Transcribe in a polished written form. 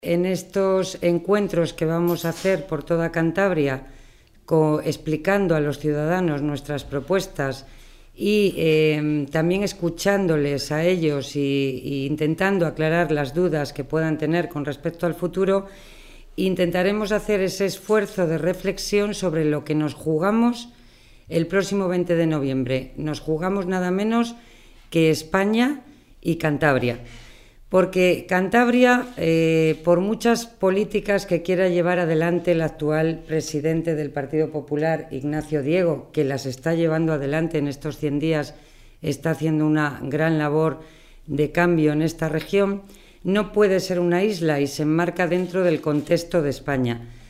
En estos encuentros que vamos a hacer por toda Cantabria, explicando a los ciudadanos nuestras propuestas y también escuchándoles a ellos y intentando aclarar las dudas que puedan tener con respecto al futuro, intentaremos hacer ese esfuerzo de reflexión sobre lo que nos jugamos el próximo 20 de noviembre. Nos jugamos nada menos que España y Cantabria. Porque Cantabria, por muchas políticas que quiera llevar adelante el actual presidente del Partido Popular, Ignacio Diego, que las está llevando adelante en estos 100 días, está haciendo una gran labor de cambio en esta región, no puede ser una isla y se enmarca dentro del contexto de España.